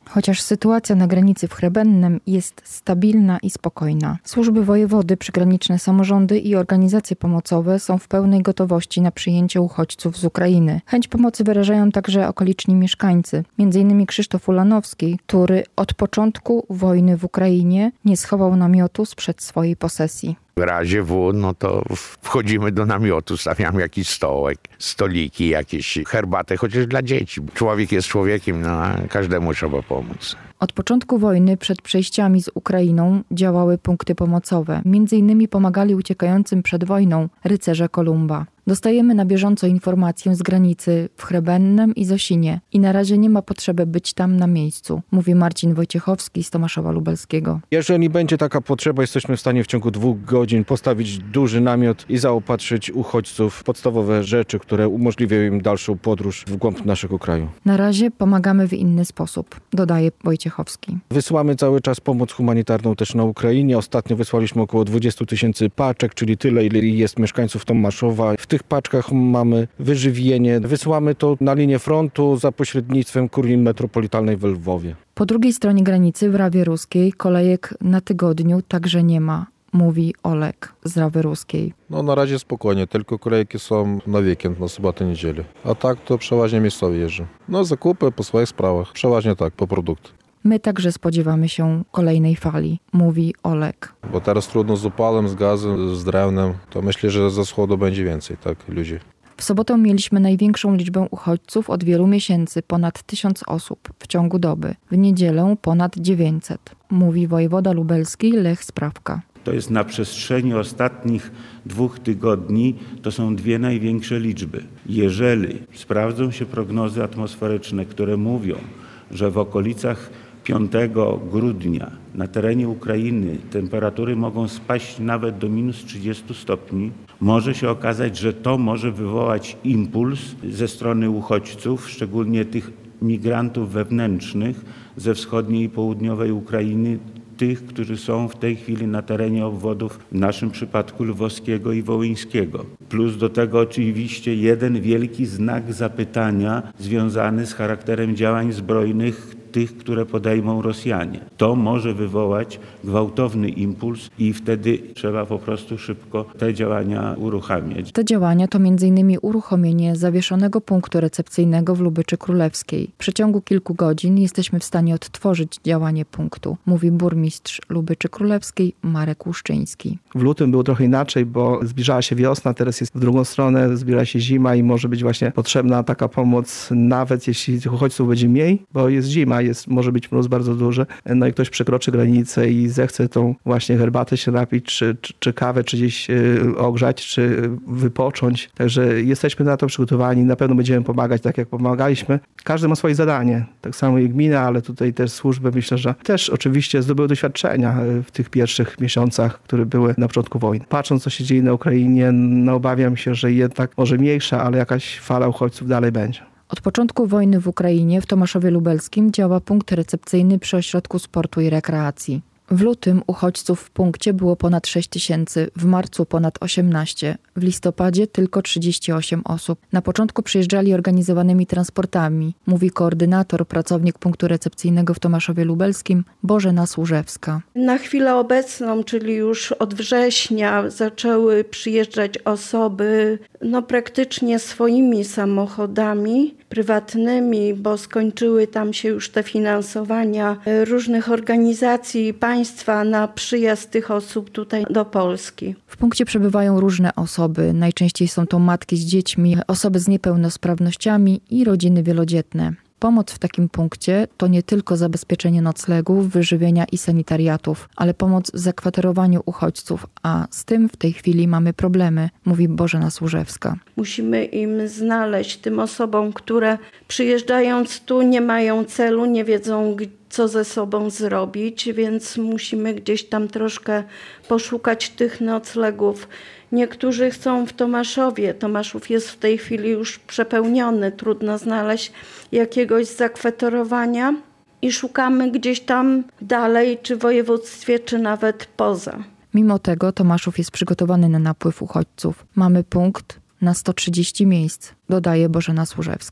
chociaż sytuacja na granicy w Chrebennem jest stabilna i spokojna. Służby wojewody, przygraniczne samorządy i organizacje pomocowe są w pełnej gotowości na przyjęcie uchodźców z Ukrainy. Chęć pomocy wyrażają także okoliczni mieszkańcy, m.in. Krzysztof Ulanowski, który od początku wojny w Ukrainie nie schował namiotu sprzed swojej posesji. W razie W, to wchodzimy do namiotu, stawiamy jakiś stołek, stoliki, jakieś herbatę, chociaż dla dzieci. Człowiek jest człowiekiem, a każdemu trzeba pomóc. Od początku wojny przed przejściami z Ukrainą działały punkty pomocowe. Między innymi pomagali uciekającym przed wojną rycerze Kolumba. Dostajemy na bieżąco informacje z granicy w Chrebennem i Zosinie i na razie nie ma potrzeby być tam na miejscu, mówi Marcin Wojciechowski z Tomaszowa Lubelskiego. Jeżeli będzie taka potrzeba, jesteśmy w stanie w ciągu 2 godzin postawić duży namiot i zaopatrzyć uchodźców w podstawowe rzeczy, które umożliwią im dalszą podróż w głąb naszego kraju. Na razie pomagamy w inny sposób, dodaje Wojciechowski. Wysyłamy cały czas pomoc humanitarną też na Ukrainie. Ostatnio wysłaliśmy około 20 000 paczek, czyli tyle, ile jest mieszkańców Tomaszowa. W tych paczkach mamy wyżywienie. Wysyłamy to na linię frontu za pośrednictwem kurii metropolitalnej w Lwowie. Po drugiej stronie granicy w Rawie Ruskiej kolejek na tygodniu także nie ma, mówi Olek z Rawy Ruskiej. Na razie spokojnie, tylko kolejki są na weekend, na sobotę, niedzielę. A tak to przeważnie miejscowi jeżdżą. Zakupy po swoich sprawach, przeważnie tak, po produkty. My także spodziewamy się kolejnej fali, mówi Olek. Bo teraz trudno z upałem, z gazem, z drewnem, to myślę, że ze wschodu będzie więcej ludzi. W sobotę mieliśmy największą liczbę uchodźców od wielu miesięcy, ponad 1000 osób w ciągu doby. W niedzielę ponad 900, mówi wojewoda lubelski Lech Sprawka. To jest na przestrzeni ostatnich 2 tygodni, to są 2 największe liczby. Jeżeli sprawdzą się prognozy atmosferyczne, które mówią, że w okolicach 5 grudnia na terenie Ukrainy temperatury mogą spaść nawet do minus 30 stopni, może się okazać, że to może wywołać impuls ze strony uchodźców, szczególnie tych migrantów wewnętrznych ze wschodniej i południowej Ukrainy, tych, którzy są w tej chwili na terenie obwodów, w naszym przypadku lwowskiego i wołyńskiego. Plus do tego oczywiście jeden wielki znak zapytania związany z charakterem działań zbrojnych tych, które podejmą Rosjanie. To może wywołać gwałtowny impuls i wtedy trzeba po prostu szybko te działania uruchamiać. Te działania to m.in. uruchomienie zawieszonego punktu recepcyjnego w Lubyczy Królewskiej. W przeciągu kilku godzin jesteśmy w stanie odtworzyć działanie punktu, mówi burmistrz Lubyczy Królewskiej Marek Łuszczyński. W lutym było trochę inaczej, bo zbliżała się wiosna, teraz jest w drugą stronę, zbliża się zima i może być właśnie potrzebna taka pomoc, nawet jeśli tych uchodźców będzie mniej, bo jest zima, może być mróz bardzo duży, i ktoś przekroczy granicę i zechce tą właśnie herbatę się napić, czy kawę, czy gdzieś ogrzać, czy wypocząć. Także jesteśmy na to przygotowani, na pewno będziemy pomagać tak, jak pomagaliśmy. Każdy ma swoje zadanie, tak samo i gmina, ale tutaj też służby, myślę, że też oczywiście zdobyły doświadczenia w tych pierwszych miesiącach, które były na początku wojny. Patrząc, co się dzieje na Ukrainie, obawiam się, że jednak może mniejsza, ale jakaś fala uchodźców dalej będzie. Od początku wojny w Ukrainie w Tomaszowie Lubelskim działa punkt recepcyjny przy Ośrodku Sportu i Rekreacji. W lutym uchodźców w punkcie było ponad 6 000, w marcu ponad 18, w listopadzie tylko 38 osób. Na początku przyjeżdżali organizowanymi transportami, mówi koordynator, pracownik punktu recepcyjnego w Tomaszowie Lubelskim Bożena Służewska. Na chwilę obecną, czyli już od września, zaczęły przyjeżdżać osoby praktycznie swoimi samochodami prywatnymi, bo skończyły tam się już te finansowania różnych organizacji i państwa na przyjazd tych osób tutaj do Polski. W punkcie przebywają różne osoby. Najczęściej są to matki z dziećmi, osoby z niepełnosprawnościami i rodziny wielodzietne. Pomoc w takim punkcie to nie tylko zabezpieczenie noclegów, wyżywienia i sanitariatów, ale pomoc w zakwaterowaniu uchodźców, a z tym w tej chwili mamy problemy, mówi Bożena Służewska. Musimy im znaleźć, tym osobom, które przyjeżdżając tu nie mają celu, nie wiedzą, co ze sobą zrobić, więc musimy gdzieś tam troszkę poszukać tych noclegów. Niektórzy chcą w Tomaszowie. Tomaszów jest w tej chwili już przepełniony. Trudno znaleźć jakiegoś zakwaterowania i szukamy gdzieś tam dalej, czy w województwie, czy nawet poza. Mimo tego Tomaszów jest przygotowany na napływ uchodźców. Mamy punkt na 130 miejsc, dodaje Bożena Służewska.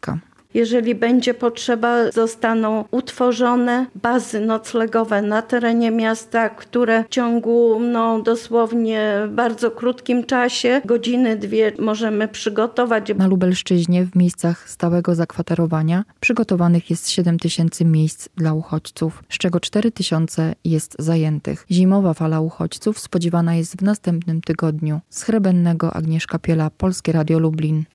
Jeżeli będzie potrzeba, zostaną utworzone bazy noclegowe na terenie miasta, które w ciągu dosłownie bardzo krótkim czasie, godziny, 2 możemy przygotować. Na Lubelszczyźnie w miejscach stałego zakwaterowania przygotowanych jest 7 000 miejsc dla uchodźców, z czego 4 000 jest zajętych. Zimowa fala uchodźców spodziewana jest w następnym tygodniu. Z Chrebennego Agnieszka Piela, Polskie Radio Lublin.